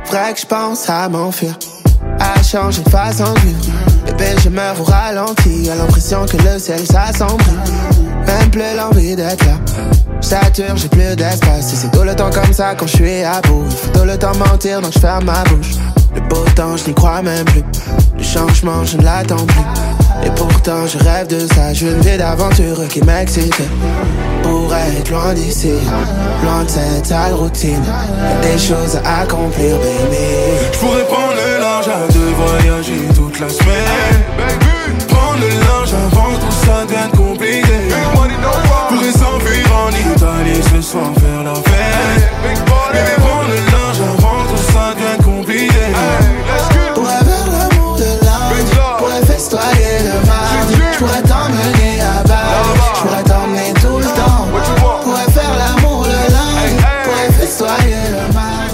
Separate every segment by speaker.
Speaker 1: vrai que je pense à m'enfuir, à changer de façon de vivre. Bébé, je meurs au ralenti, à l'impression que le ciel s'assombrit. Même plus l'envie d'être là, sature, j'ai plus d'espace. Et c'est tout le temps comme ça quand je suis à bout. Il faut tout le temps mentir donc je ferme ma bouche. Le beau temps, je n'y crois même plus. Le changement, je ne l'attends plus. Et pourtant, je rêve de ça. Je veux une vie d'aventure qui m'excite. Pour être loin d'ici, loin de cette sale routine. Y'a des choses à accomplir, baby.
Speaker 2: Je pourrais prendre le large à deux, voyager toute la semaine. Prendre le large avant que tout ça devienne compliqué. Pourrais s'enfuir en Italie ce soir, faire la fête. Baby, prendre le large avant que tout ça devienne compliqué.
Speaker 1: Pourrais faire l'amour de l'âme, pourrais festoyer le mal. J'pourrais t'emmener à Bali, j'pourrais t'emmener tout le temps. Pourrais faire l'amour de l'âme, pourrais festoyer le mal.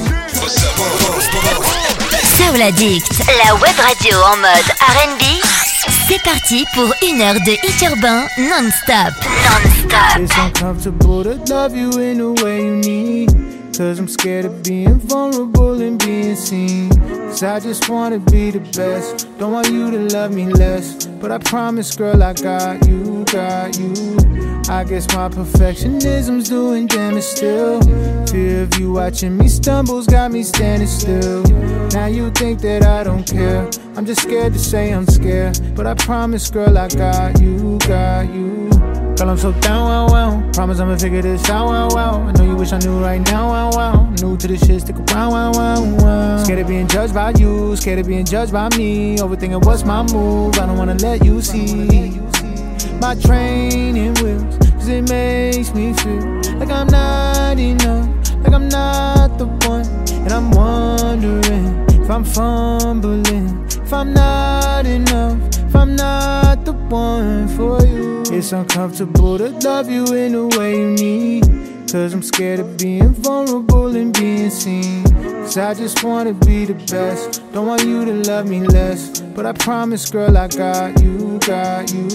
Speaker 3: Soul Addict, la web radio en mode R&B. C'est parti pour une heure de hit urbain non-stop. Non-stop.
Speaker 4: It's uncomfortable to love you in the way you need. Cause I'm scared of being vulnerable and being seen. Cause I just wanna be the best. Don't want you to love me less. But I promise, girl, I got you, got you. I guess my perfectionism's doing damage still. Fear of you watching me stumbles got me standing still. Now you think that I don't care. I'm just scared to say I'm scared. But I promise, girl, I got you, got you. Girl, I'm so down, wow, wow. Promise I'ma figure this out, wow, wow. I know you wish I knew right now, wow, wow. New to this shit, stick around, wow, wow, wow. Scared of being judged by you, scared of being judged by me. Overthinking what's my move, I don't wanna let you see my training wheels. Cause it makes me feel like I'm not enough, like I'm not the one. And I'm wondering if I'm fumbling, if I'm not enough, if I'm not the one for you. It's uncomfortable to love you in the way you need. Cause I'm scared of being vulnerable and being seen. Cause I just wanna be the best. Don't want you to love me less. But I promise, girl, I got you, got you.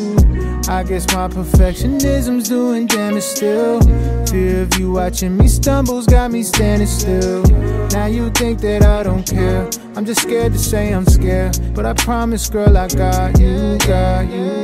Speaker 4: I guess my perfectionism's doing damage still. Fear of you watching me stumbles got me standing still. Now you think that I don't care. I'm just scared to say I'm scared. But I promise, girl, I got you, got you.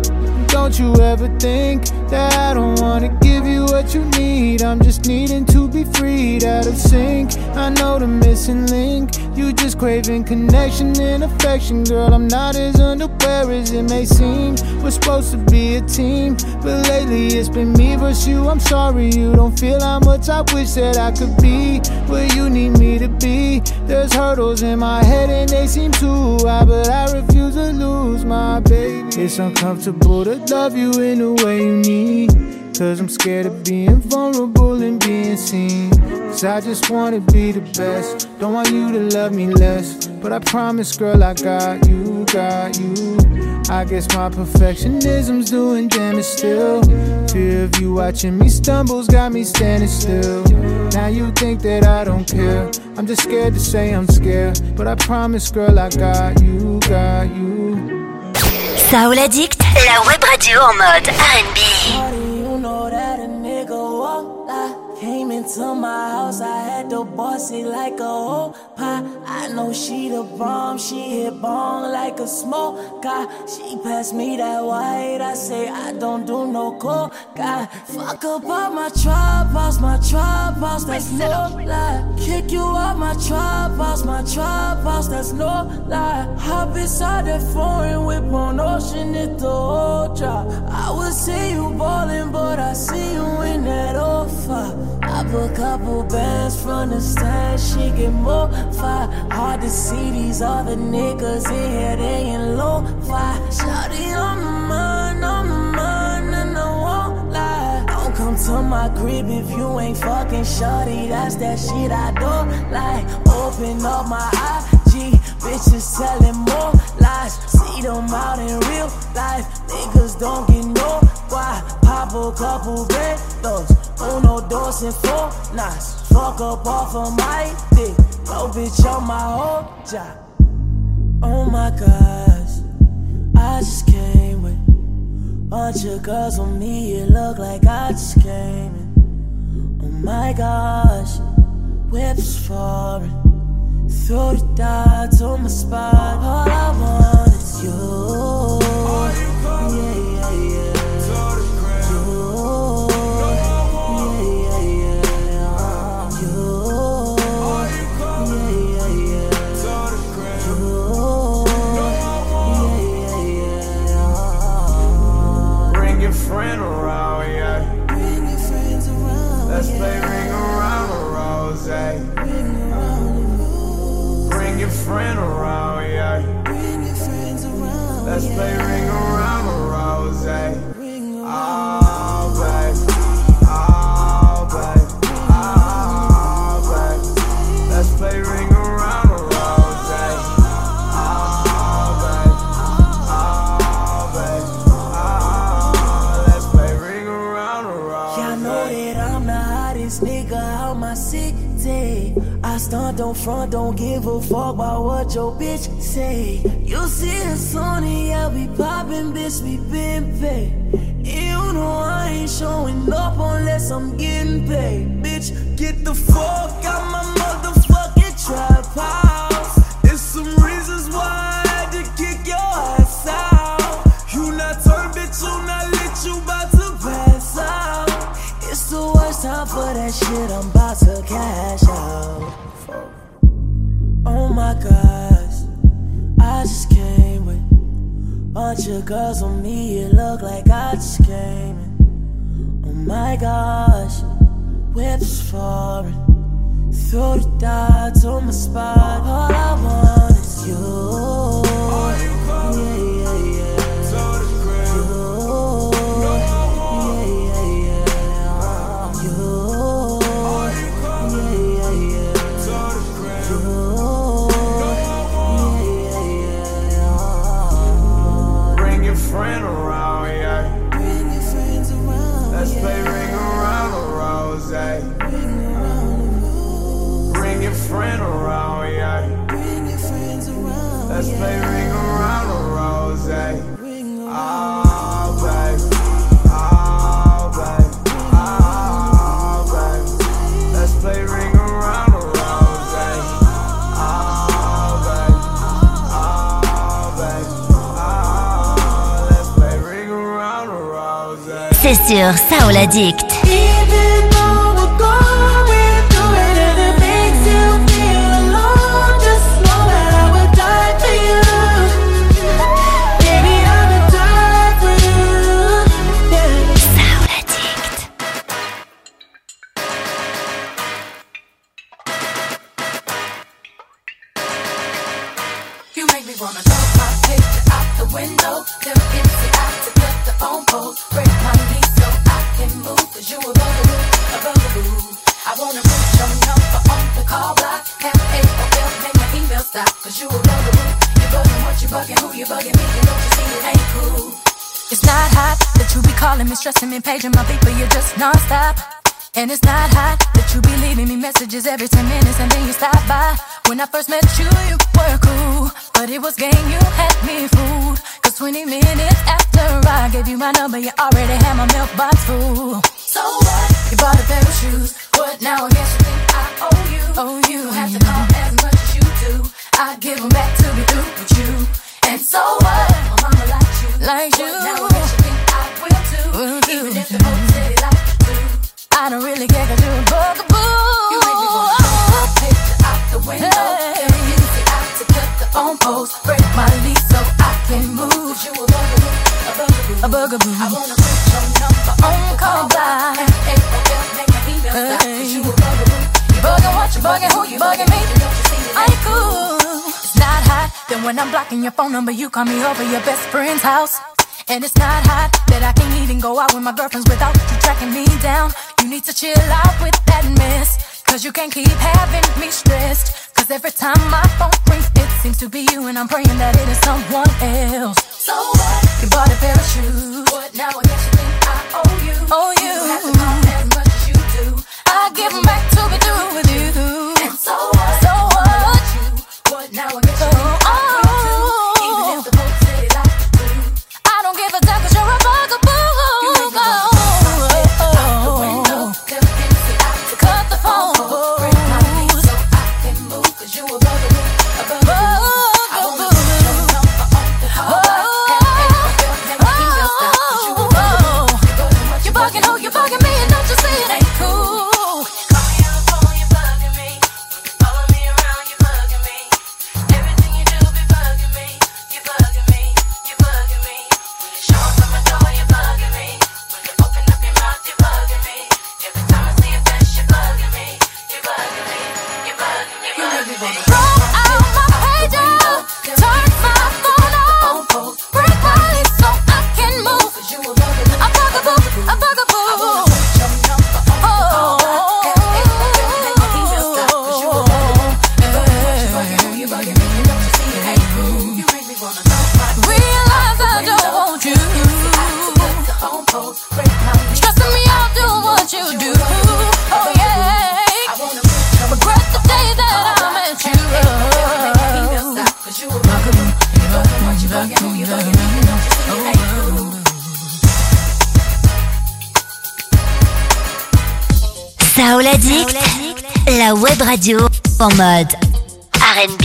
Speaker 4: Don't you ever think that I don't wanna give you what you need. I'm just needing to be freed out of sync. I know the missing link. You just craving connection and affection. Girl, I'm not as unaware as it may seem. We're supposed to be a team, but lately it's been me versus you. I'm sorry you don't feel how much I wish that I could be where you need me to be. There's hurdles in my head and they seem too high, but I refuse to lose my baby. It's uncomfortable to love you in the way you need. Cause I'm scared of being vulnerable and being seen. Cause I just wanna be the best. Don't want you to love me less. But I promise, girl, I got you, got you. I guess my perfectionism's doing damage still. Fear of you watching me stumbles got me standing still. Now you think that I don't care. I'm just scared to say I'm scared. But I promise, girl, I got you, got you.
Speaker 3: Soul Addict, la web radio en mode R&B.
Speaker 5: You know that a nigga walk like. Came into my house, I had to boss it like a whole pie. I know she the bomb, she hit bong like a smoke guy. She passed me that white, I say I don't do no coke guy. Fuck up all my trap house, that's no lie. Kick you out my trap house, that's no lie. Hop inside that foreign whip on ocean, it the whole drop. I would see you ballin', but I see you in that offer. I put a couple bands from the stand, she get more fire. Hard to see these other niggas in here, they in low fire. Shawty on my mind, and I won't lie. Don't come to my crib if you ain't fucking shawty, that's that shit I don't like. Open up my IG, bitches telling more lies. See them out in real life, niggas don't get no why. Pop a couple red thugs, uno, dos, and four knots. Fuck up off of my dick, no bitch on my whole job. Oh my gosh, I just came with bunch of girls on me, it look like I just came in. Oh my gosh, whips foreign, Throw the dots on my spot. All I want is you. Yeah, yeah, yeah.
Speaker 2: Friend around, yeah.
Speaker 5: Bring your friends around.
Speaker 2: Let's play ring around the rose. Bring your friend around, yeah.
Speaker 5: Bring your friends around.
Speaker 2: Let's play ring around the rose.
Speaker 5: Ring around.
Speaker 2: Oh, babe. Oh, babe. Oh, babe. Let's play ring around the rose.
Speaker 5: I stunt, don't front, don't give a fuck about what your bitch say. You see us on it, yeah, we poppin', bitch, we been paid. You know I ain't showing up unless I'm getting paid. Bitch, get the fuck out my motherfucking trap house. There's some reasons why I had to kick your ass out. You not turned, bitch, you not lit, you bout to pass out. It's the worst time for that shit, I'm about to cash out. Oh my gosh, I just came with bunch of girls on me, it look like I just came in. Oh my gosh, whips foreign, throw the dots on my spot. All I want is you. Yeah, yeah, yeah.
Speaker 2: Friend around, yeah.
Speaker 5: Bring your friends around.
Speaker 2: Let's play ring around the rose. Bring your friend around, yeah.
Speaker 5: Bring your friends around.
Speaker 2: Let's play ring around the rose.
Speaker 5: Ring around.
Speaker 2: Oh, babe. Oh, babe. Oh, babe. Let's play ring around the rose. Oh, babe. Oh, babe.
Speaker 3: C'est sur Soul Addict.
Speaker 6: Stressing me, paging my people, you're just non-stop. And it's not hot that you be leaving me messages every 10 minutes and then you stop by. When I first met you, you were cool, but it was game, you had me fooled. Cause 20 minutes after I gave you my number, you already had my mailbox full. So what? You bought a pair of shoes, what now? I guess you think I owe you. Oh, you don't have to call as much as you do. I give them back to be through with you. And so what? My mama likes you. Like you. Now I guess you think I will too. Even if the folks say they like you too. I don't really care cause you're a bugaboo. You make me wanna throw my picture out the window. Every easy out to cut the phone post. Break my lease so I can move. Cause you a bugaboo, a bugaboo, a bugaboo. I wanna put your number on call by. M-A-O-L, make my email stop. Cause you a bugaboo. You bugging what you bugging, who you bugging me? I ain't cool. It's not hot, then when I'm blocking your phone number, you call me over your best friend's house. And it's not hot that I can't even go out with my girlfriends without you tracking me down. You need to chill out with that mess, cause you can't keep having me stressed. Cause every time my phone rings, it seems to be you, and I'm praying that it is someone else. So what? You bought a pair of shoes, what now? I guess you think I owe you. Oh, you have to call as much as you do. I give them back to be through with you. And so what? So what? What now? I guess you think I owe you. Even if the folks say they like you do. I don't give a damn cause you're a bugaboo. You make me wanna throw out the window. Cut the phone. Break my knee so I can move. Cause you a bugaboo.
Speaker 3: Soul Addict, la web radio en mode R&B.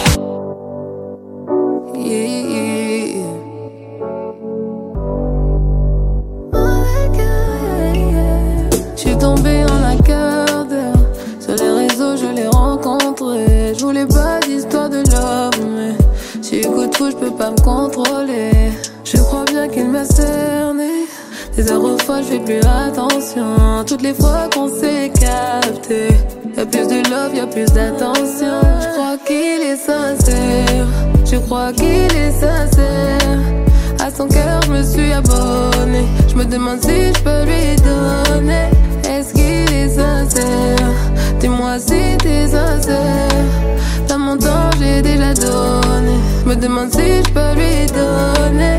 Speaker 7: J'suis tombée en un quart d'heure. Sur les réseaux, je l'ai rencontré. J'voulais pas d'histoire de love, mais si coup de fou, j'peux pas me contrôler. Je crois bien qu'il m'a cerné. Des heures aux fois, j'fais plus attention. Toutes les fois qu'on s'est capté, y'a plus de love, y'a plus d'attention. Je crois qu'il est sincère. Je crois qu'il est sincère. À son cœur, je me suis abonné. Je me demande si je peux lui donner. Est-ce qu'il est sincère? Dis-moi si t'es sincère. Dans mon temps, j'ai déjà donné. Je me demande si je peux lui donner.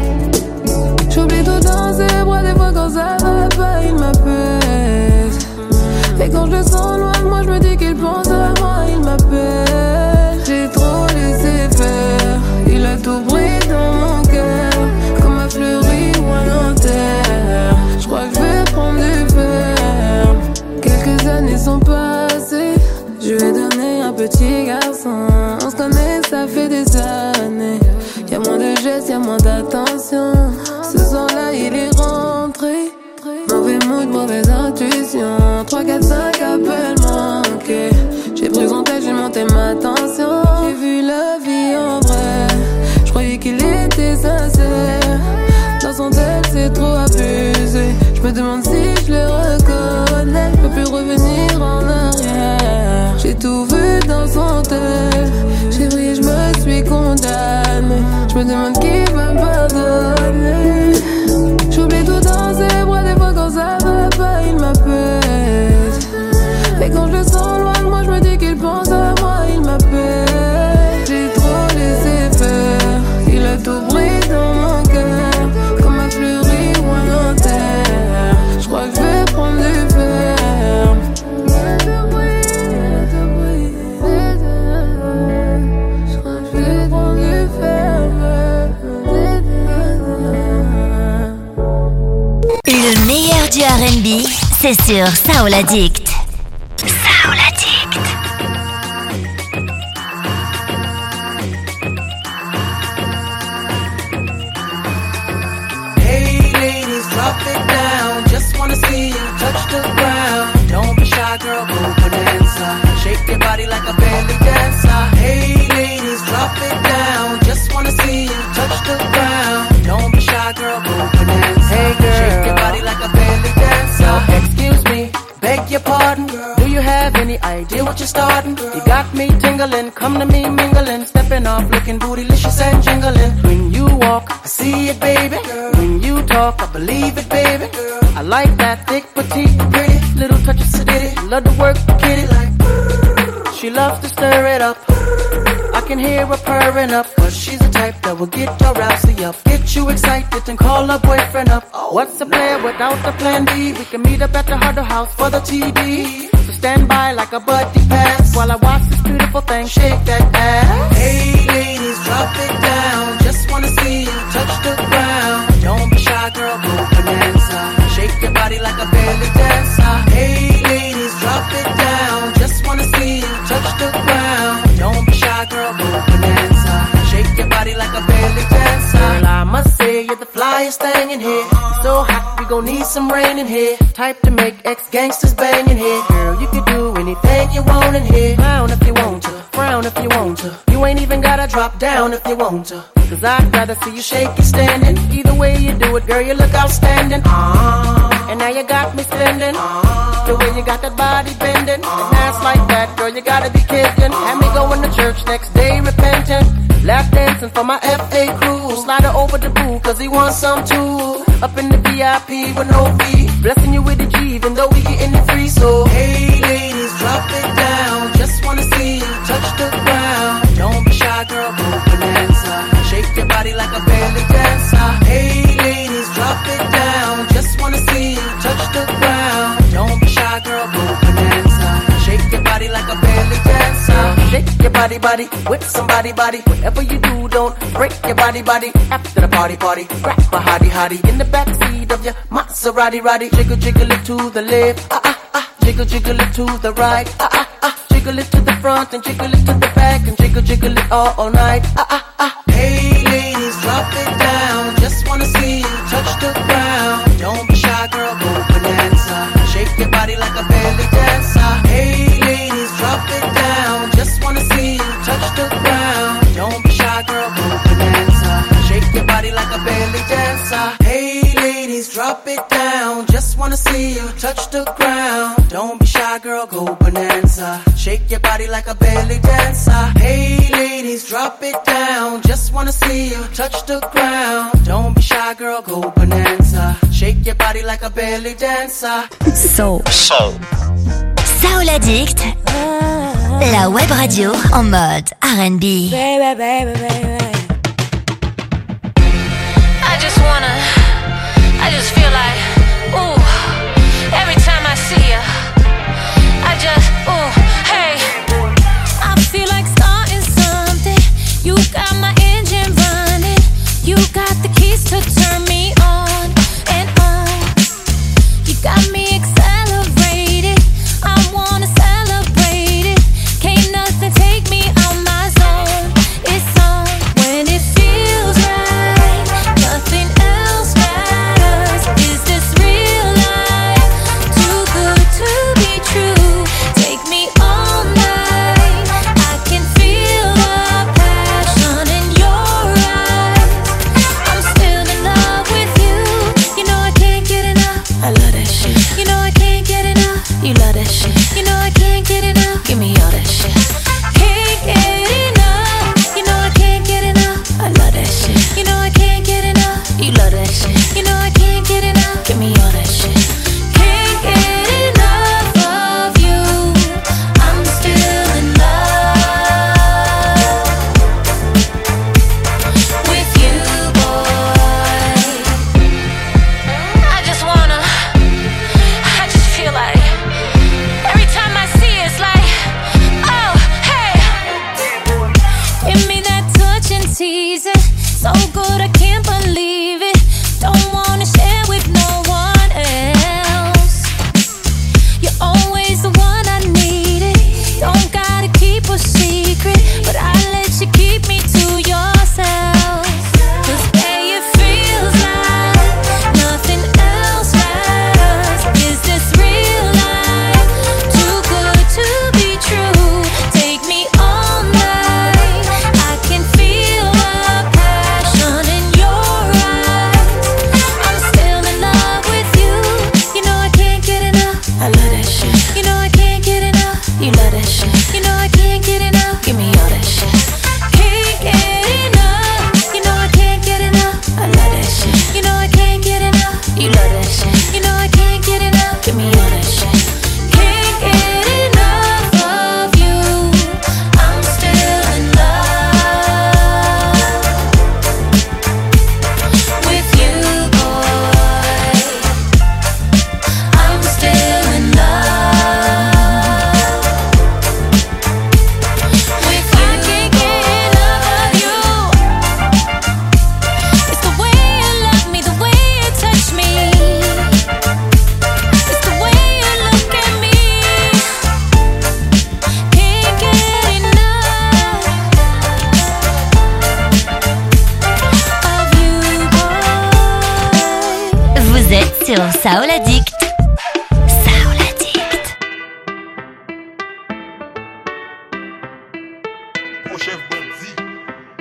Speaker 7: J'oublie tout dans ses bras, des fois quand ça va pas, il m'appelle. Et quand je le sens loin de moi, je me dis qu'il pense à moi, il m'appelle. J'ai trop laissé faire, il a tout pris dans mon cœur. Comme un fleuri ou un enterre. Je crois que je vais prendre du ferme. Quelques années sont passées, je lui ai donné un petit garçon. On se connaît, ça fait des années. Y'a moins de gestes, y'a moins d'attention. Ce soir-là, il est rentré. Mauvais mood, mauvaise intuition. 3, 4, 5 appels manqués. J'ai pris son tête, j'ai monté ma tension. J'ai vu la vie en vrai. Je croyais qu'il était sincère. Dans son tête, c'est trop abusé. Je me demande si je le reconnais. Je peux plus revenir en arrière. J'ai tout vu dans son tête. J'ai brillé, je me suis condamnée. Je me demande qui va me pardonner. J'oublie tout dans ses bras, des fois quand ça va pas, il m'appelle. Et quand je le sens loin de moi, je me dis qu'il pense à moi, il m'appelle. J'ai trop laissé faire, il a tout pris dans mon cœur. Comme un fleuri ou un enterre. Je crois que je vais prendre du ferme.
Speaker 3: Le meilleur du R&B, c'est sur Soul Addict. Soul Addict.
Speaker 8: Hey ladies, drop it down. Just wanna see you touch the ground. Don't be shy, girl, go bonanza. Shake your body like a belly dancer. Hey ladies, drop it down. Just wanna see you touch the ground. Don't be shy, girl, go bonanza. Hey girl, shake your body like a belly dancer. Excuse me, beg your pardon. Do you have any idea what you're starting? You got me tingling, come to me mingling, stepping off, looking bootylicious and jingling. When you walk, I see it, baby. When you talk, I believe it, baby. I like that thick, petite, pretty, little touch of sedity. Love to work the kitty like. She loves to stir it up. I can hear her purring up, cause she's the type that will get your rousey up. Get you excited and call her boyfriend up. What's a player without a plan B? We can meet up at the Huddle House for the TD. So stand by like a buddy pass while I watch this beautiful thing shake that ass. Hey ladies, drop it down. Just wanna see you touch the ground. Don't be shy, girl, go bonanza. Shake your body like a belly dancer. Hey ladies, drop it down. Just wanna see you touch the ground. Don't be shy, girl, go bonanza. Shake your body like a belly dancer. Girl, I must say you're the flyest thing in here. So hot, we gon' need some rain in here. Type to make ex-gangsters bang in here. Girl, you can do anything you want in here. Frown if you want to, frown if you want to. You ain't even gotta drop down if you want to. Cause I'd rather see you shake it standing. Either way you do it, girl, you look outstanding. And now you got me standing. The way you got that body bending. And ass like that, girl, you gotta be kidding. Had me going to church next day repentant. Lap dancing for my FA crew. Slide her over the pool cause he wants some too. Up in the VIP with no fee. Blessing you with a G even though we getting it free. So hey ladies, drop it down. Just wanna see you touch the ground. Don't be shy, girl, go bonanza. Shake your body like a belly dancer. Hey ladies, drop it down. Just wanna see you touch the ground. Don't be shy, girl, go bonanza. Shake your body like a belly dancer. Shake your body, body with somebody, body. Whatever you do, don't break your body, body. After the party, party, grab a hottie, hottie in the backseat of your Maserati, roddy. Jiggle, jiggle it to the left, jiggle, jiggle it to the right, jiggle it to the front and jiggle it to the back and jiggle, jiggle it all night, Hey ladies, drop it down. Just wanna see you touch the ground. Don't be shy, girl, go bonanza. Shake your body like a belly dancer. Hey ladies, drop it down. Just wanna see you touch the ground. Don't be shy, girl, go bonanza. Shake your body like a belly dancer. Hey ladies, drop it down. Just wanna see you touch the ground. Don't be shy, girl, go bonanza. Shake your body like a belly dancer. Hey ladies, drop it down. Just wanna see you touch the ground. Don't be shy, girl, go bonanza. Shake your body like a belly dancer.
Speaker 3: Soul Addict, la web radio en mode R&B.
Speaker 5: Baby, baby, baby.
Speaker 6: I just feel like, ooh, every time I see you, I just, ooh, hey. I feel like starting something. You got my engine running. You got the keys to turn me on and on. You got me accelerated. I wanna celebrate it. Can't nothing take me out my zone. It's on when it feels right. Nothing else matters. Is this real life? Too good to be true. Take me all night. I can feel the passion in your eyes. I'm still in love with you. You know I can't get enough. I love that shit. You know I can't get enough. You love that shit. You know I can't get enough. Give me all that shit. Can't get enough. You know I can't get enough. I love that shit. You know I can't get enough. You love that shit. You know I can't get enough. Give me all that shit. Can't get enough of you. I'm still in love with you, boy. I just feel like every time I see it, it's like, oh, hey. Give me that touch and tease it. So good I can't believe it. Don't wanna share with no one else. You're always the one I needed. Don't gotta keep a secret, but I let you keep me to yourself. 'Cause babe, it feels like nothing else matters. Is this real life? Too good to be true. Take me all night. I can feel the passion in your eyes. I'm still in love with you. You know I can't get enough. I love that shit. You know I can't get enough. You love that shit. You know I can't get enough. Give me all that shit. Can't get enough. You know I can't get enough. I love that shit. You know I can't get enough. You love that shit. You know I can't get enough. Give me all that shit. Can't get enough of you. I'm still in love with you, boy. I'm still in love with you. I can't get enough of you. It's the way you love me, the way you touch me. It's the way you look at me. Can't get enough of you, boy.
Speaker 3: Vous êtes sur Soul Addict. Soul Addict.
Speaker 9: Mon chef bandit,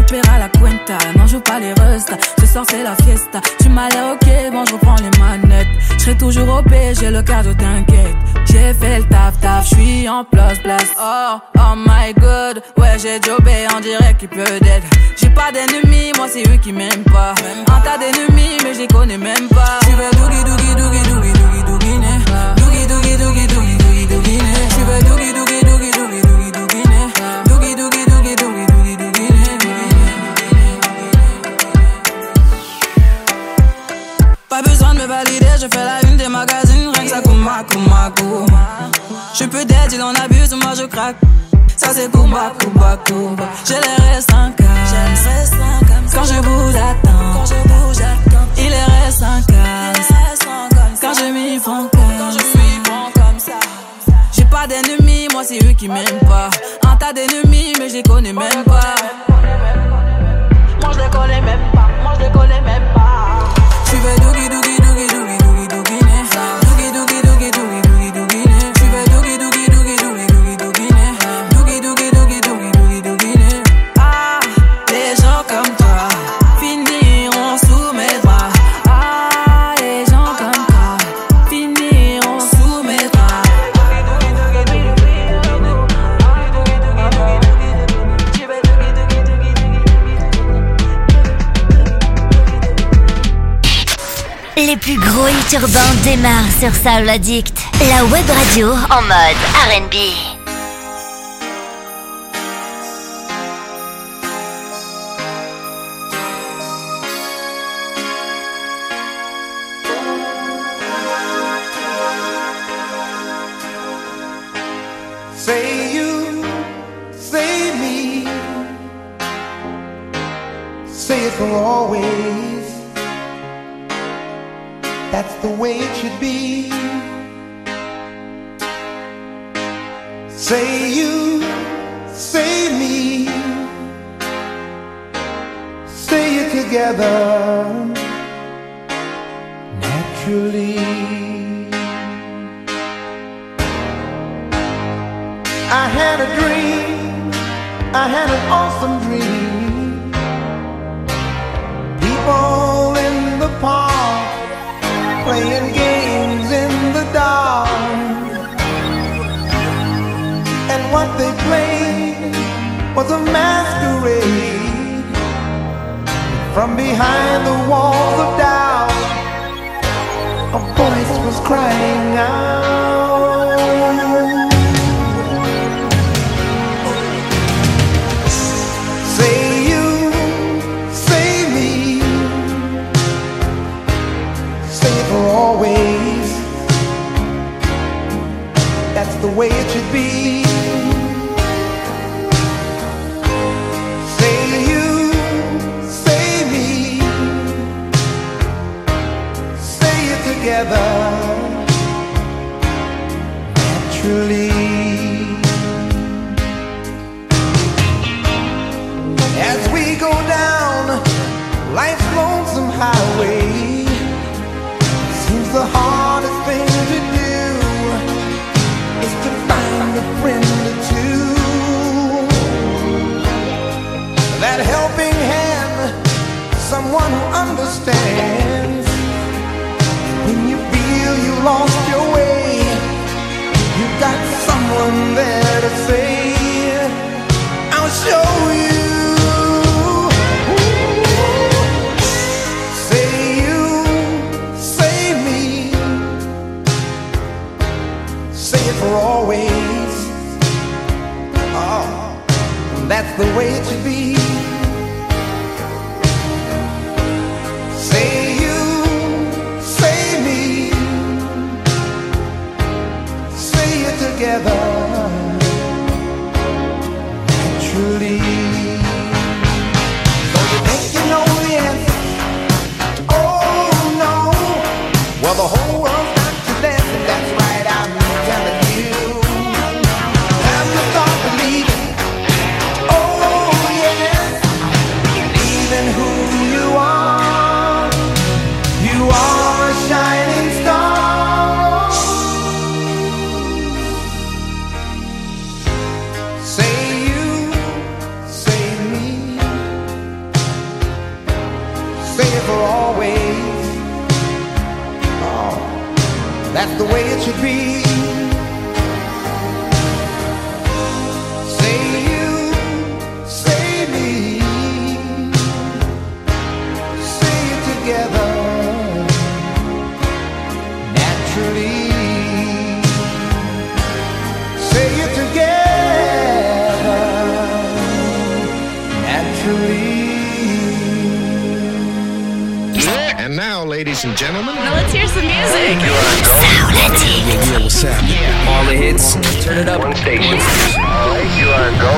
Speaker 6: récupérer la cuenta. Non, joue pas les restas, ce soir c'est la fiesta. Tu m'as l'air ok, bon je reprends les manettes. J'serai toujours au P, j'ai le cardio, t'inquiète. J'ai fait le taf, j'suis en place. Oh my god, ouais j'ai jobé, on dirait qu'il pleut d'aide. J'ai pas d'ennemis, moi c'est eux qui m'aiment pas. Un tas d'ennemis, mais je les connais même pas. Tu veux doogie doogie doogie doogie doogie doogie né. Doogie doogie doogie doogie doogie doogie né. Tu veux doogie doogie doogie doogie doogie doogie né. Doogie doogie doogie doogie doogie doogie né. Pas besoin de me valider, je fais la une des magazines, rien que ça kouma. J'suis peu dead, il en abuse, moi je craque. Ça c'est koumba. J'ai les restes en casse. Quand je bouge, attends. Il est reste en casse. Quand je m'y prends comme ça. J'ai pas d'ennemis, moi c'est eux qui m'aiment pas. Un tas d'ennemis, mais je les connais même pas. Moi je les connais même pas. Tu veux doogie doogie doogie doogie doogie doogie né. Doogie doogie doogie doogie doogie doogie né. Tu veux doogie doogie doogie doogie doogie doogie né. Doogie doogie doogie doogie doogie doogie né. Ah, les gens comme toi finiront sous mes bras. Ah, les gens comme toi finiront sous mes bras.
Speaker 3: Les plus gros hits urbains démarrent sur Soul Addict, la web radio en mode R&B.
Speaker 1: Say you, say me, say it for always. That's the way it should be. Say you, say me, say it together naturally. I had a dream, I had an awesome dream. People in the park playing games in the dark, and what they played was a masquerade. From behind the walls of doubt, a voice was crying out. Say you, say me, say it for always. That's the way it should be. Say you, say me, say it together naturally. As we go down life's lonesome highway, seems the hardest thing to do is to find a friend or two. That helping hand, someone who understands. When you feel you lost your way, you've got someone there to say, I'll show you. Say you, say me, say it for always. Oh, that's the way it should be. Say you, say me, say it together naturally. that's the way it should be. Say you, say me, say it together, naturally. Say it together, naturally.
Speaker 9: And now, ladies and gentlemen,
Speaker 10: now let's hear some music.
Speaker 9: Yeah, what's happening?
Speaker 11: All the hits, turn it up.
Speaker 9: One station. All right, you are go.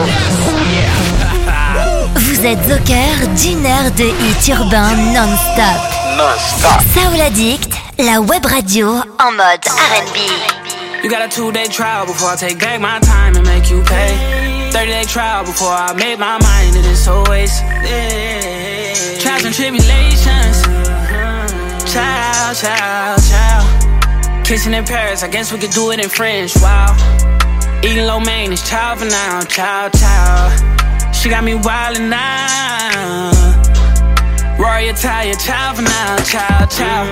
Speaker 3: Vous êtes au cœur d'une heure de hits urbains non-stop.
Speaker 9: Non-stop.
Speaker 3: Soul Addict, la web radio en mode R&B.
Speaker 8: You got a 2-day trial before I take back my time and make you pay. 30-day trial before I made my mind that it's always trials and tribulations. Child, child, child. Kissing in Paris, I guess we could do it in French. Wow. Eating lo mein is child for now. Child, child. She got me wildin' now. Rory Italia, child for now. Child, child.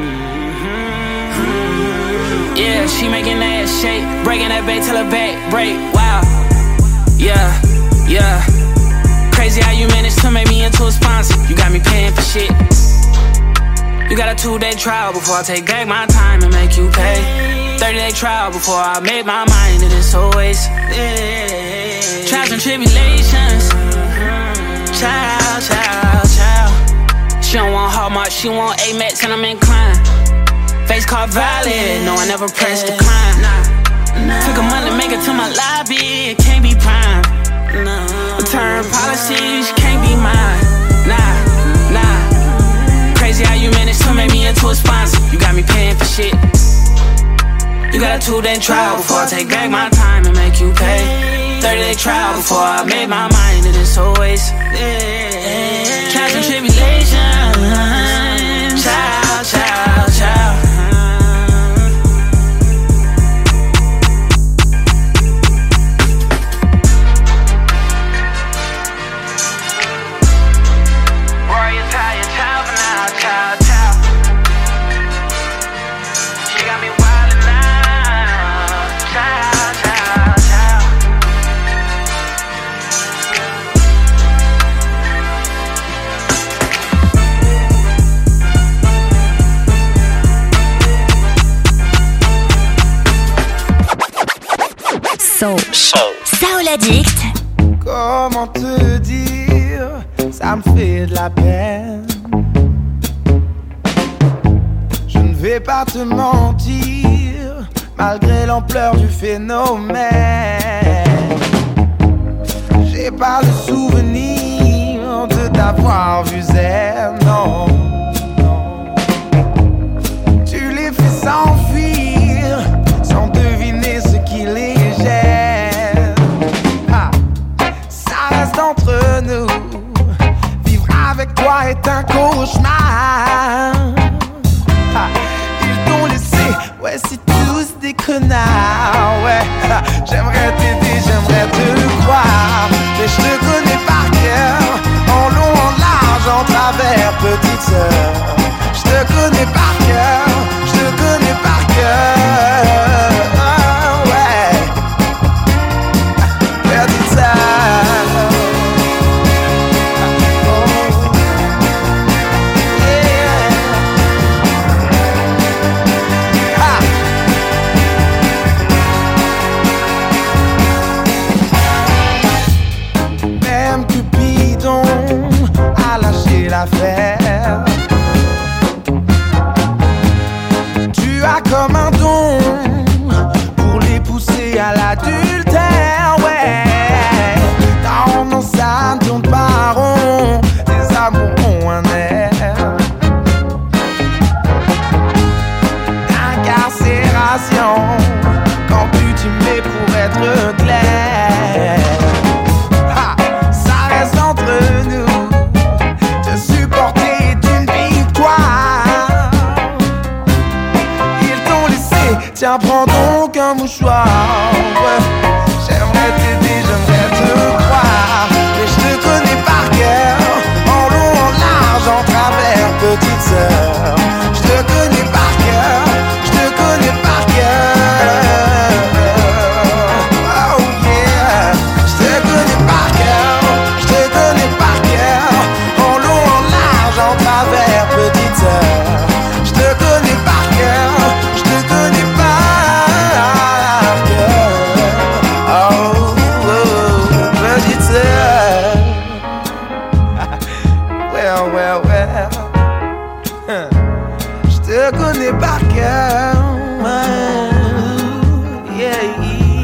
Speaker 8: Yeah, she making that shake, breaking that back till her back break. Wow, yeah, yeah. Crazy how you managed to make me into a sponsor. You got me paying for shit. You got a 2-day trial before I take back my time and make you pay. 30-day trial before I made my mind that it's always trials and tribulations. Child, child, child. She don't want Hallmark, she want Amex and I'm inclined. Face card valid, no I never pressed decline. Took a month to make it to my lobby, it can't be prime. Return policies, can't be mine. Nah, nah. Crazy how you managed to make me into a sponsor. You got me paying for shit. You got a 2-day trial before I take back my time and make you pay. 30-day trial before I made my mind that it's always trials and tribulations. Child, child, child.
Speaker 3: Soul Addict.
Speaker 1: Comment te dire, ça me fait de la peine. Je ne vais pas te mentir, malgré l'ampleur du phénomène. J'ai pas le souvenir de t'avoir vu zen, non. Tu les fais s'enfuir sans deviner ce qui les gêne. Ça reste entre nous, vivre avec toi est un cauchemar. Ils t'ont laissé, ouais c'est tous des connards, ouais. J'aimerais t'aider, j'aimerais te croire, mais je te connais par cœur, en long, en large, en travers, petite sœur. Je te connais par cœur, je te connais par cœur, ouais. Petite sœur. L'affaire. Tu as comme un don pour les pousser à l'adultère, ouais. Non, ça ne tourne pas rond, tes amours ont un air d'incarcération quand tu t'y mets pour être clair. Ça reste entre nous. Tiens, prends donc un mouchoir, ouais. J'aimerais t'aider, j'aimerais te croire, mais je te connais par cœur, en long, en large, en travers, petite sœur. Je te connais par cœur, je te connais well. Je te connais par cœur. Yeah.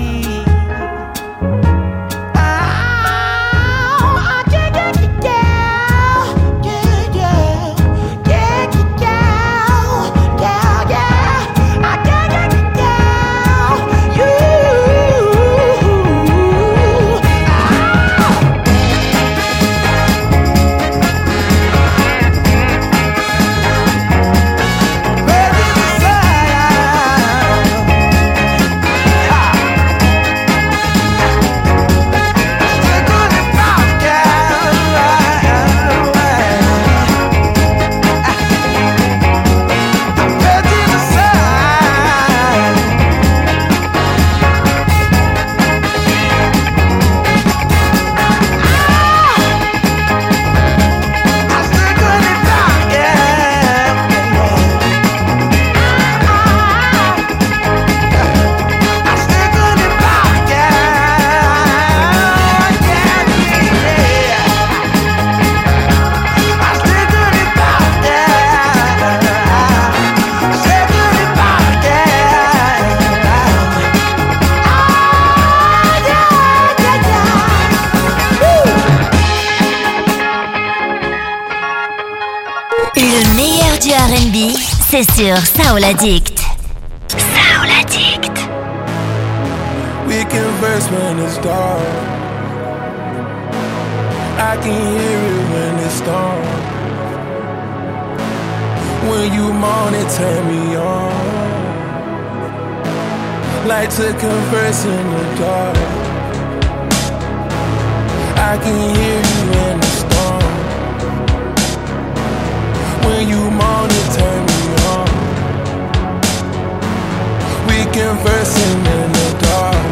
Speaker 3: C'est sur Soul Addict. Soul Addict.
Speaker 2: We converse when it's dark. I can hear it when it's dark. When you moan it turn me on. Like to converse in the dark. I can hear you when it's dark. When you moan it turn me on. We conversing in the dark.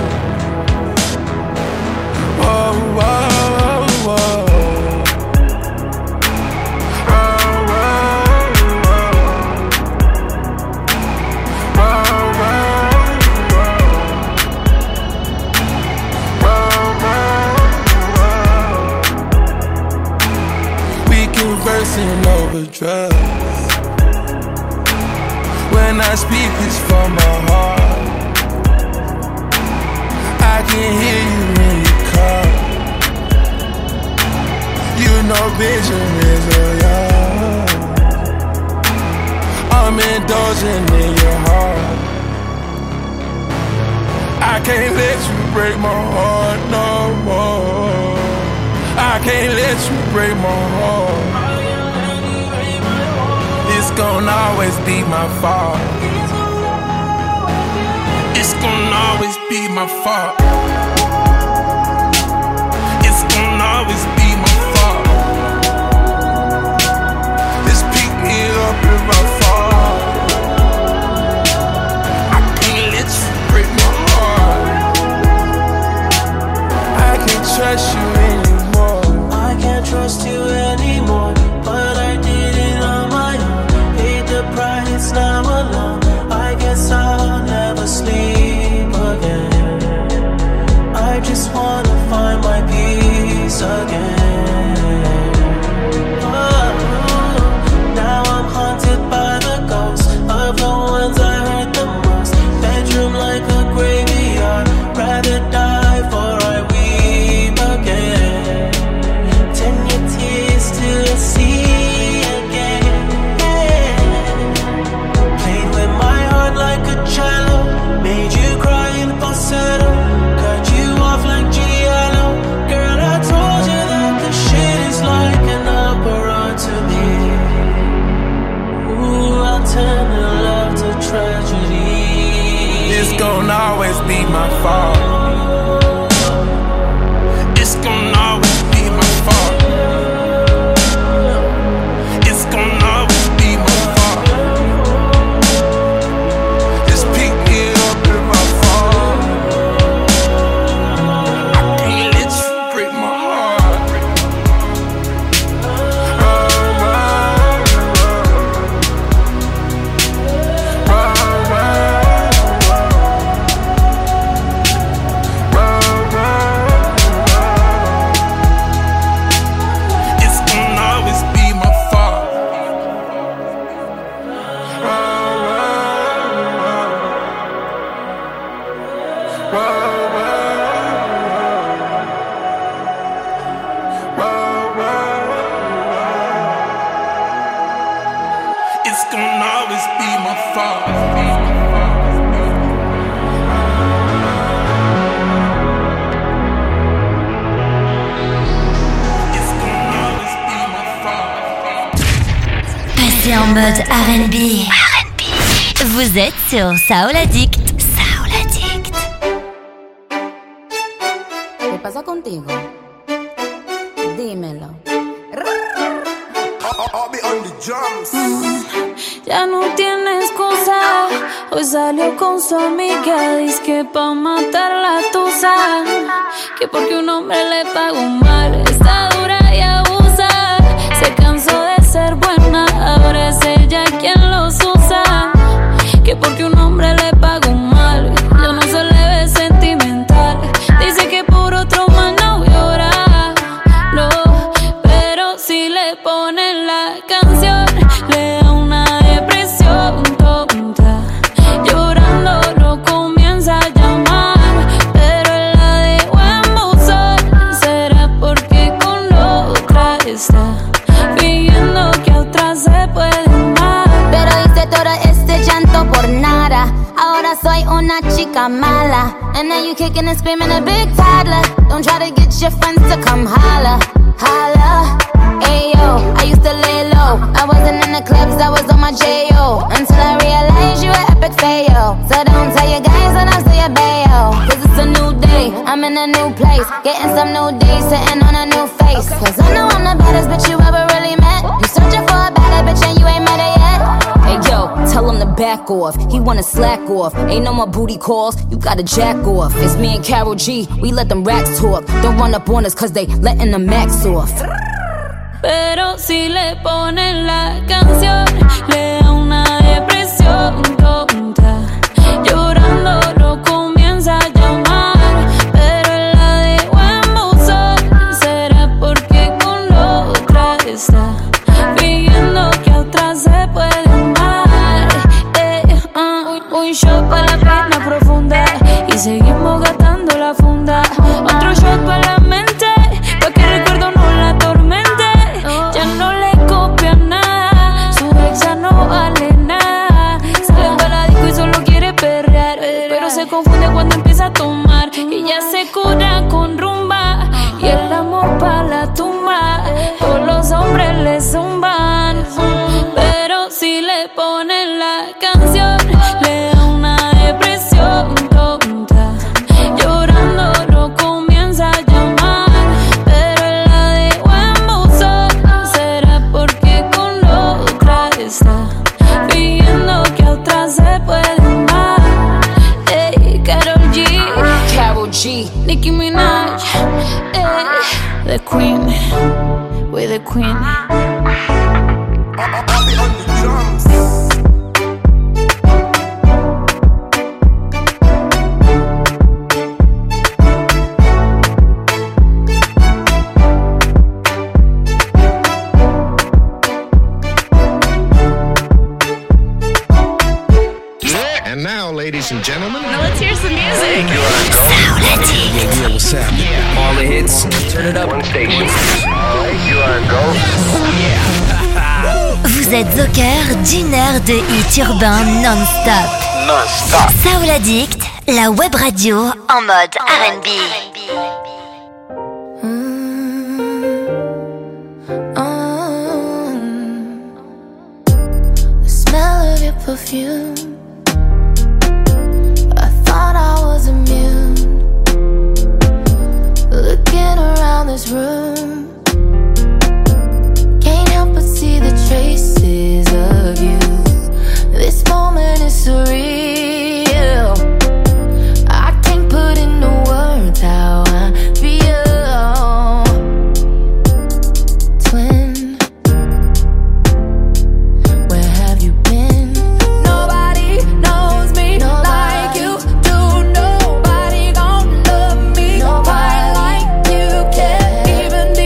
Speaker 2: Whoa, whoa, whoa. Conversing over drugs. When I speak, it's from my heart. I can hear you when you call. You know Benjamin's a young. I'm indulging in your heart. I can't let you break my heart no more. I can't let you break my heart. It's gonna always be my fault. It's gonna always be my fault. It's gonna always be my fault. Just pick me up if I fall. I can't let you break my heart. I can't trust you anymore.
Speaker 5: I can't trust you anymore, but I did it on my own. Paid the price, now alone. I guess I'll never sleep again. I just wanna find my peace again. Oh, now I'm haunted by the ghosts of the ones I hurt the most. Bedroom like a graveyard, rather die for I weep again. 10 your tears till I see again. Played with my heart like a cello, made you cry in falsetto, cut you off like Giallo. Girl, I told you that the shit is like an opera to me. Ooh, I'll turn the love to tragedy.
Speaker 2: It's gonna always be my fault. It's gonna always be my fault. It's gonna always be my fault. Just pick me up if I fall. I can't let you break my heart. gonna always be my fault.
Speaker 3: Passez en mode R&B. Vous êtes sur Soul Addict. Soul Addict.
Speaker 10: ¿Qué pasa contigo? Dímelo.
Speaker 7: Ya no tiene excusa. Hoy salió con su amiga. Dice que pa' matar la tusa. Que porque un hombre le pagó mal. Está dura y abusa. Se cansó de ser buena. Ahora es ella quien los usa. Que porque un hombre le pagó mal. Ya no se le ve sentimental. Dice que por otro mal no llora. No, pero si le ponen la canción, le da una depresión tonta. Llorando lo comienza a llamar, pero él la dejó en buzón. ¿Será porque con otra está fingiendo que a otra se puede amar?
Speaker 10: Pero hice todo este llanto por nada. Ahora soy una chica mala. And now you kicking and screaming a big toddler. Don't try to get your friends to come holla. Holla. Ayo, I used to lay low. I wasn't in the clubs, I was on my J.O. Until I realized you were epic fail. So don't tell your guys when I say a bail. Cause it's a new day, I'm in a new place. Getting some new days, sitting on a new face. Cause I know I'm the baddest bitch you ever really met. You searching for a better bitch and you ain't met her yet. Hey yo, tell him to back off. He wanna slack off. Ain't no more booty calls, you gotta jack off. It's me and Karol G, we let them racks talk. Don't run up on us cause they letting the max off.
Speaker 7: Pero si le ponen la canción, le da una depresión tonta. Llorando lo comienza a llamar, pero él la dejó en buzón. ¿Será porque con otra está fingiendo que a otra se puede amar? Un shot para la pena profunda y seguimos gastando la funda. Otro shot para la mente, pa' que el recuerdo no la atormente. Ya no le copia nada, su ex ya no vale nada. Sale para la disco y solo quiere perrear, pero se confunde cuando empieza a tomar. Y ya se cura con rumba y el amor pa' la tumba. Todos los hombres le zumban, pero si le ponen la canción, le da una depresión tonta. Llorando lo comienza a llamar, pero él la dejó en buzón. ¿Será porque con otra está fingiendo que a otra se puede amar? Hey, Karol G, Nicki Minaj, the queen, we're the queen.
Speaker 9: And now, ladies and gentlemen,
Speaker 12: Now let's hear some music.
Speaker 11: Yeah, what's happening? All the hits, turn it up. One station.
Speaker 9: you are go.
Speaker 3: Vous êtes au cœur d'une heure de hits urbains non-stop.
Speaker 9: Non-stop.
Speaker 3: Soul Addict, la web radio en mode R&B.
Speaker 7: The smell of your perfume, I thought I was immune. Looking around this room, can't help but see the traces of you. This moment is surreal. I can't put into words how I feel. Twin, where have you been? Nobody knows me like you do. Nobody gon' love me quite like you. Can't even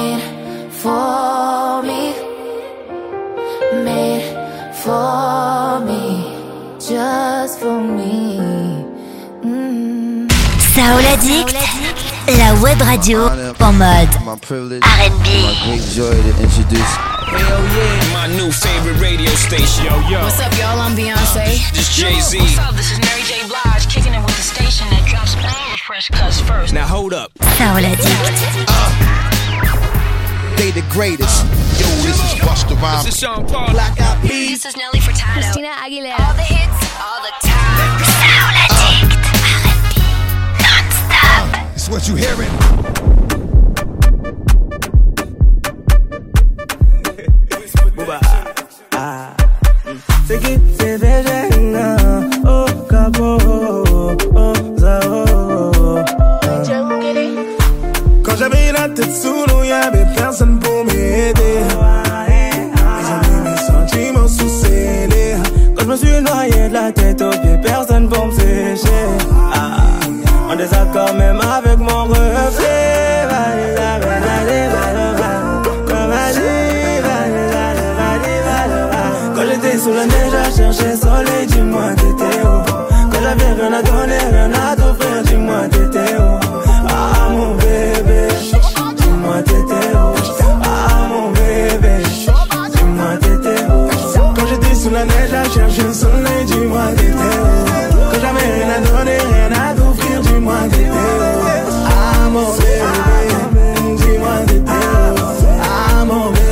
Speaker 10: made for me, made for me, just for me.
Speaker 3: Saoul Addict, la web radio en mode R&B.
Speaker 12: My great joy to introduce.
Speaker 11: Hell yeah, my new favorite radio station. Yo.
Speaker 13: What's up, y'all? I'm Beyonce.
Speaker 11: This Jay-Z.
Speaker 13: What's up? This is Mary J. Blige, kicking it with the station that drops all the fresh cuts first.
Speaker 11: Now hold up.
Speaker 3: Saoul Addict.
Speaker 14: They the greatest. Yo, this is Busta Rhymes.
Speaker 11: This is Sean Paul.
Speaker 14: Black Eyed Peas.
Speaker 13: This is Nelly Furtado.
Speaker 10: Christina Aguilera.
Speaker 13: All the hits, all the time.
Speaker 3: Saoul Addict, R&B, non-stop.
Speaker 14: It's what you hearing.
Speaker 15: C'est qui c'est végéna, oh capo, oh zao. Quand j'avais la tête sous l'eau, y'avait personne pour m'aider. J'ai mis mes sentiments sous scellés. Quand je me suis noyé de la tête aux pieds, personne pour me sécher. En désaccord même avec mon reflet. Quand j'étais sous la neige à chercher soleil, dis-moi t'étais où. Quand j'avais rien à donner, rien à t'offrir, dis-moi t'étais où. Ah mon bébé, dis-moi t'étais où. Ah mon bébé, dis-moi t'étais où. Quand j'étais sous la neige à chercher le soleil, dis-moi t'étais où. Quand j'avais rien à donner, rien à t'offrir, dis-moi t'étais où. Ah mon bébé, dis-moi t'étais où. Ah mon bébé.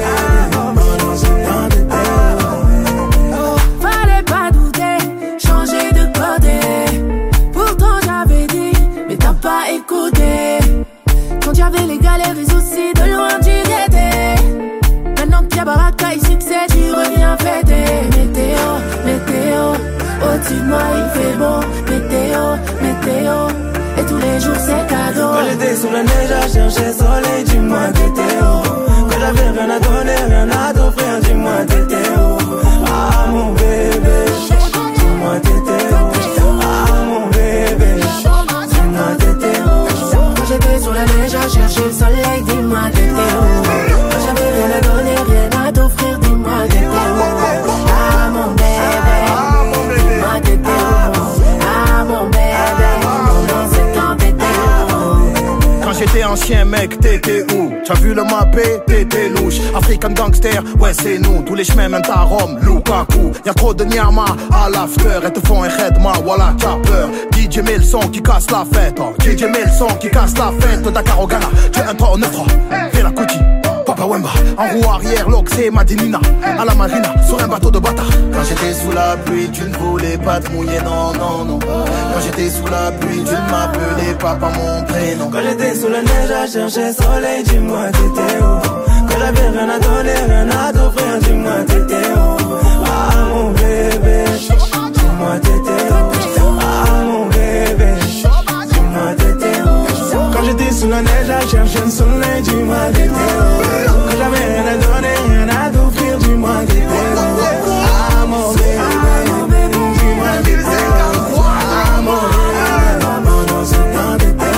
Speaker 10: Pas écouté. Quand j'avais les galères et soucis, de loin tu guettais. Maintenant qu'il y a baraka et succès, tu reviens fêter. Météo, météo, au-dessus de moi il fait beau. Météo, météo, et tous les jours c'est cadeau.
Speaker 15: Quand j'étais sous la neige à chercher soleil, dis-moi t'étais où. Quand j'avais rien à donner, rien à t'offrir, dis-moi t'étais où. Ah mon bébé, dis-moi t'étais où. Ah mon bébé, dis-moi t'étais où. Quand j'étais sous la neige à chercher le soleil, dis-moi t'étais où. Quand j'avais rien à donner, rien à t'offrir, dis-moi t'étais où. Ah mon bébé, dis-moi t'étais où. Ah mon bébé, mon c'est quand t'étais où.
Speaker 16: Quand j'étais ancien mec, t'étais où? T'as vu le mappé, t'étais louche. African gangster, ouais c'est nous. Tous les chemins mènent à Rome, Lukaku. Y'a trop de Nyama à l'after. Elles te font un khedma, voilà t'as peur. DJ met le son qui casse la fête, oh. DJ met le son qui casse la fête. Dakar au Ghana, tu es un 3 au 9-3. Fais la Kuti, Papa Wemba. En roue arrière, l'Oxé, Madinina. À la marina, sur un bateau de bâtard.
Speaker 15: Quand j'étais sous la pluie, tu ne voulais pas te mouiller, non, non, non. Quand j'étais sous la pluie, tu ne m'appelais pas par mon prénom. Quand j'étais sous la neige à chercher soleil, dis-moi t'étais où. Quand j'avais rien à donner, rien à t'offrir, dis-moi t'étais où. Ah mon bébé, dis-moi t'étais où. Ah mon bébé, dis-moi t'étais où. Quand j'étais sous la neige à chercher le soleil, dis-moi t'étais où. Quand j'avais rien à donner, rien à t'offrir, dis-moi t'étais où. Ah mon bébé, dis-moi t'étais où. Ah mon bébé, non c'est quand t'étais où.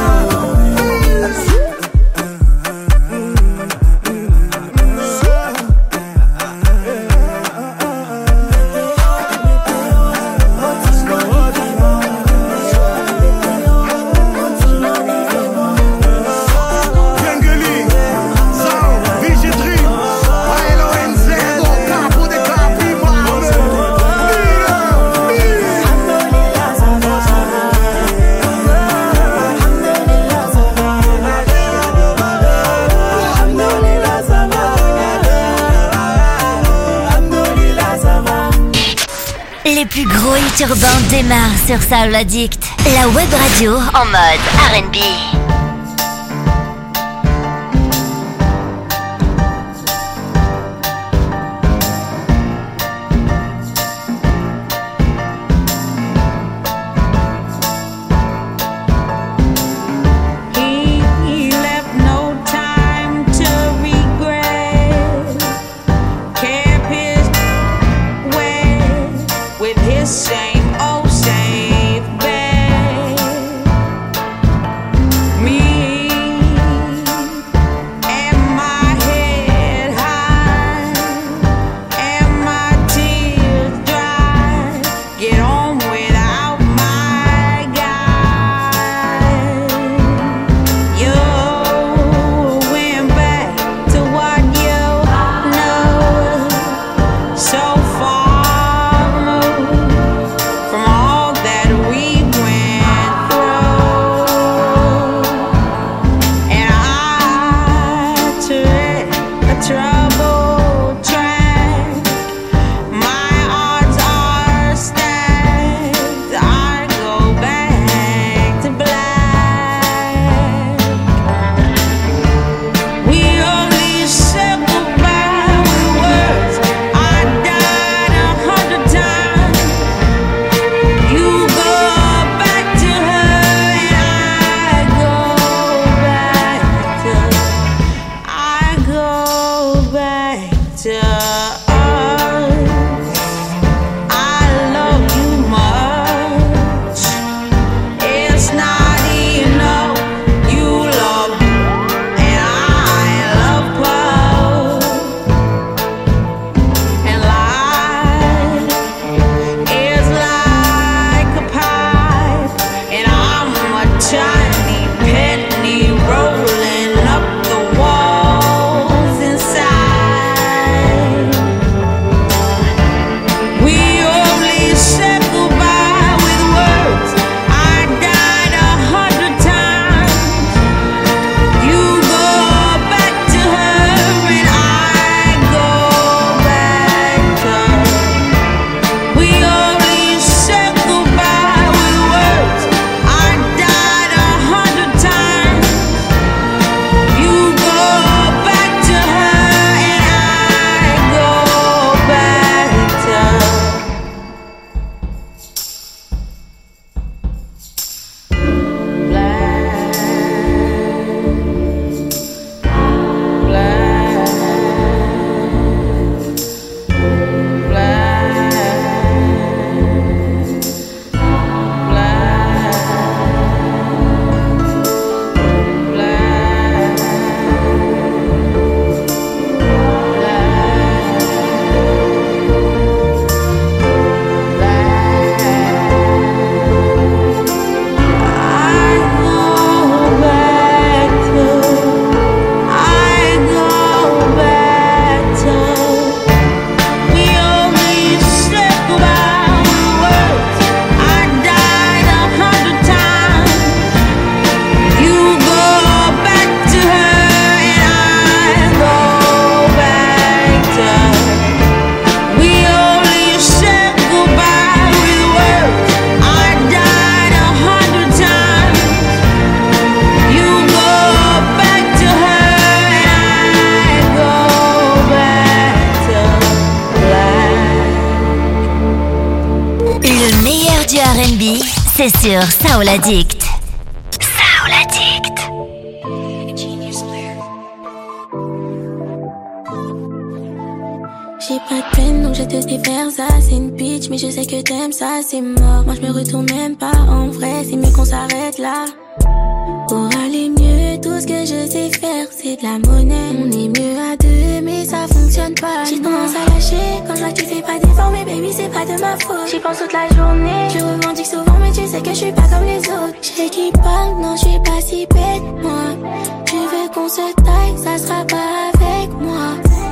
Speaker 3: Les plus gros hits urbains démarrent sur Saoul Addict, la web radio en mode R&B.
Speaker 17: Same old same bed. troubled track. My odds are stacked. I go back to black. We only said goodbye with words. I died 100 times. You go back to her and I go back to us. I love you much. It's not enough. You love and I love Paul. And life is like a pipe, and I'm a tiny penny rolling up the walls inside. We only said goodbye with words. I died 100 times. You go back to her and I go back to her. We only said goodbye with words. I died 100 times. You go back to her and I go back to her.
Speaker 3: Le meilleur du R&B, c'est sur Soul Addict. Soul Addict.
Speaker 7: J'ai pas de peine donc je te sais faire ça. C'est une bitch mais je sais que t'aimes ça. C'est mort, moi je me retourne même pas. En vrai c'est mieux qu'on s'arrête là. Pour aller mieux, tout ce que je sais faire c'est de la monnaie. On est mieux à deux mais ça fonctionne pas. J'ai tendance à lâcher quand je vois que tu fais pas d'efforts. Mais baby c'est pas de ma faute. J'y pense toute la journée. Je revendique souvent mais tu sais que je suis pas comme les autres. Je sais qui parle, non je suis pas si bête moi. Tu veux qu'on se taille, ça sera pas avec moi.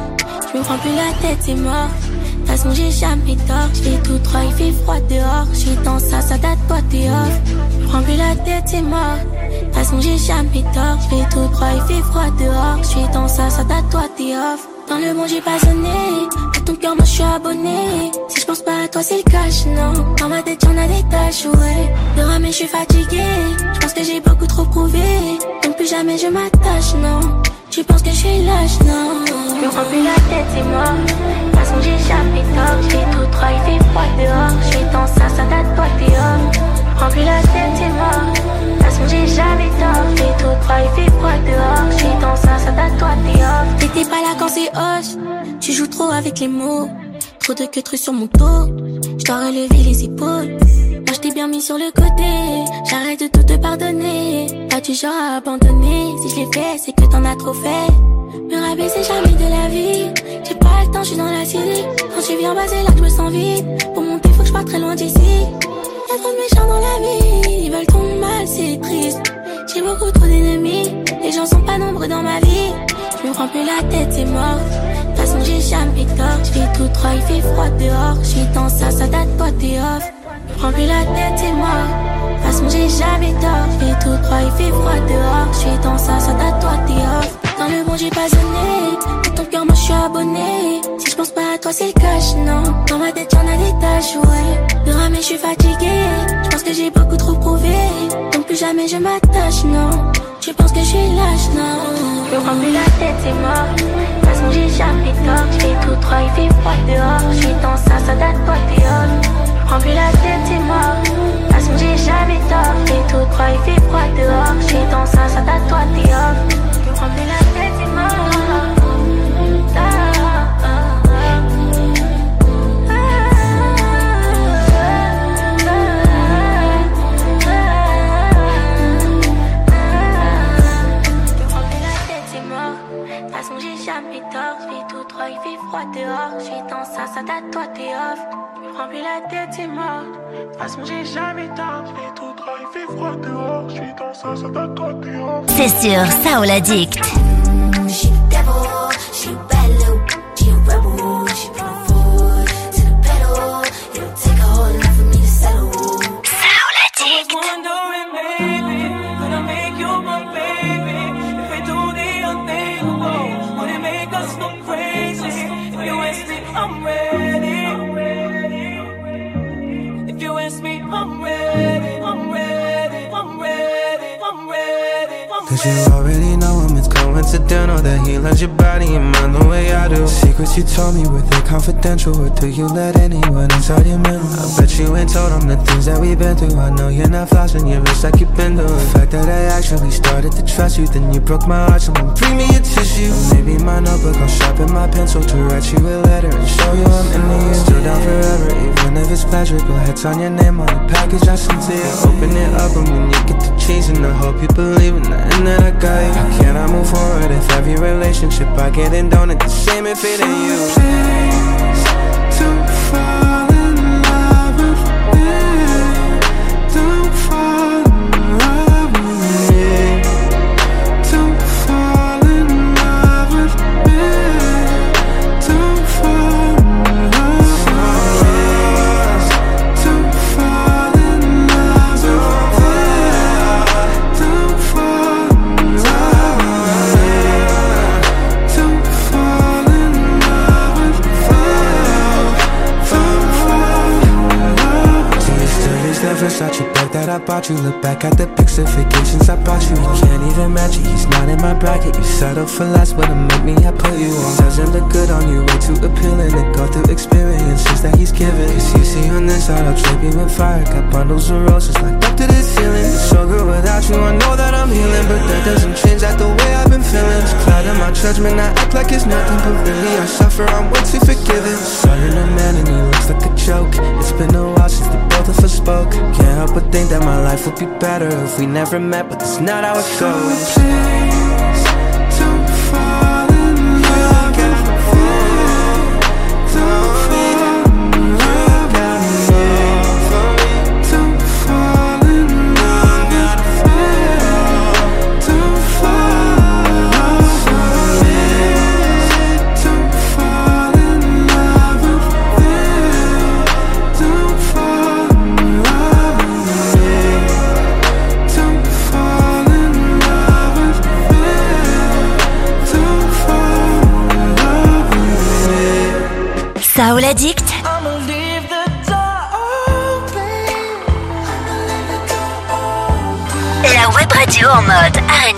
Speaker 7: Je me prends plus la tête, c'est mort. De toute façon j'ai jamais tort. J'fais tout droit, il fait froid dehors. J'suis dans ça date toi t'es off. Je me prends plus la tête, c'est mort. De toute façon j'ai jamais tort. J'fais tout droit, il fait froid dehors. J'suis dans ça date toi t'es off. Dans le bon j'ai pas sonné. À ton cœur moi j'suis abonné. Si j'pense pas à toi c'est le cash, non. Dans ma tête y'en a des tâches, ouais. De ramer j'suis fatigué. J'pense que j'ai beaucoup trop prouvé. Donc plus jamais je m'attache, non. Tu penses que je suis lâche, non. Je me prends plus la tête, c'est mort. De toute façon j'ai jamais tort. J'fais tout droit, il fait froid dehors. J'suis dans ça date toi t'es off. Je me prends plus la tête, c'est mort. De toute façon j'ai jamais tort. J'fais tout droit, il fait froid dehors. J'suis dans ça date toi t'es off. T'étais pas là quand c'est hoche. Tu joues trop avec les mots. Trop de queues sur mon dos. J'dois relever les épaules. Moi j't'ai bien mis sur le côté. J'arrête de tout te pardonner. Pas du genre à abandonner. Si je l'ai fait c'est que t'en as trop fait. Me rabaisser jamais de la vie. J'ai pas le temps, j'suis dans la cité. Quand tu viens bas c'est là que je me sens vide. Pour monter faut que je parte très loin d'ici. Y'a trop de méchants dans la vie. Ils veulent ton mal, c'est triste. J'ai beaucoup trop d'ennemis. Les gens sont pas nombreux dans ma vie. Je me prends plus la tête, c'est mort. De toute façon j'ai jamais tort. J'fais tout droit, il fait froid dehors. J'suis dans ça date toi t'es off. Je me prends plus la tête, c'est mort. De toute façon j'ai jamais tort. J'fais tout droit, il fait froid dehors. J'suis dans ça date toi t'es off. Dans le bon j'ai pas sonné. Dans ton cœur
Speaker 10: abonné. Si je pense pas à toi, c'est le cash, non. Dans ma tête, y'en a des tâches, ouais. De ramer, je suis fatiguée. Je pense que j'ai beaucoup trop prouvé. Donc plus jamais je m'attache, non. Tu penses que je suis lâche, non. Je me prends plus la tête, c'est mort. De toute façon, j'ai jamais tort. J'fais tout droit, il fait froid dehors. J'suis dans ça date pas, t'es off. Je me prends plus la tête, c'est mort. De toute façon, j'ai jamais tort. J'fais tout droit, il fait froid dehors. J'suis dans ça date toi, t'es off. Je me prends plus la tête, c'est mort. Il fait froid dehors, j'suis dans ça date toi t'es off. Je me prends plus la tête, c'est mort. De toute façon j'ai jamais tort. J'fais tout droit, il fait froid dehors. J'suis dans ça date toi t'es off.
Speaker 3: C'est sur Soul Addict.
Speaker 10: She devil, she bad little, she a rebel. She put her foot to the pedal. It'll take a whole lot for me to settle.
Speaker 3: Soul Addict.
Speaker 5: I was wondering, baby, could I make you my baby? If we do the unthinkable, would it make us go crazy? If you ask me, I'm ready. If you ask me, I'm ready. I'm ready. I'm ready. I'm ready.
Speaker 1: Cause you already know him, it's coincidental that he loves your body and mind the way I do. Secrets you told me, were they confidential? Or do you let anyone inside your memory? I bet you ain't told them the things that we've been through. I know you're not flossing your wrist like you've been doing. The fact that I actually started to trust you, then you broke my heart, so bring me a tissue. Or maybe my notebook, I'll sharpen my pencil to write you a letter and show you I'm into you. Still down forever, even if it's pleasurable. Heads on your name on the package I sent to you. Open it up and when you get the cheese, and I hope you believe in nothing that I got you. How can I move forward if every relationship I get in don't it the same if it ain't you? Please don't fall in love with me. Don't fall in love with me. Don't fall in love with me. Don't fall in love with me. Don't fall in love with me. Don't fall in love with me. Don't fall in love with me. Don't fall in love with me. Do you still use that Versace bag that I bought you? Look back at the pics of vacations I bought you. You can't even match it, he's not in my bracket. You settle for less, but to make me, I put you on. Doesn't look good on you, way too appealing. To go through experiences that he's given. Cause you see on this side, I'll drape you with fire. Got bundles of roses locked up to the ceiling. It's so good without you, I know that I'm healing. But that doesn't change that the way I've been feeling. It's clouding my judgment, I act like it's nothing. But really I suffer, I'm way too forgiving. Starting a man and he looks like a joke. It's been a while since the both of us spoke. Can't help but think that my life would be better if we never met, but that's not how it goes. Please don't fall in love with me. Don't fall in love with me. Don't fall in love with me. Don't fall in love with me. Don't fall in love with me. Don't fall in love with me. Don't fall in love with me. Don't fall in love with me.
Speaker 3: Soul Addict.
Speaker 5: I'ma leave the door open.
Speaker 3: La web radio en mode R&B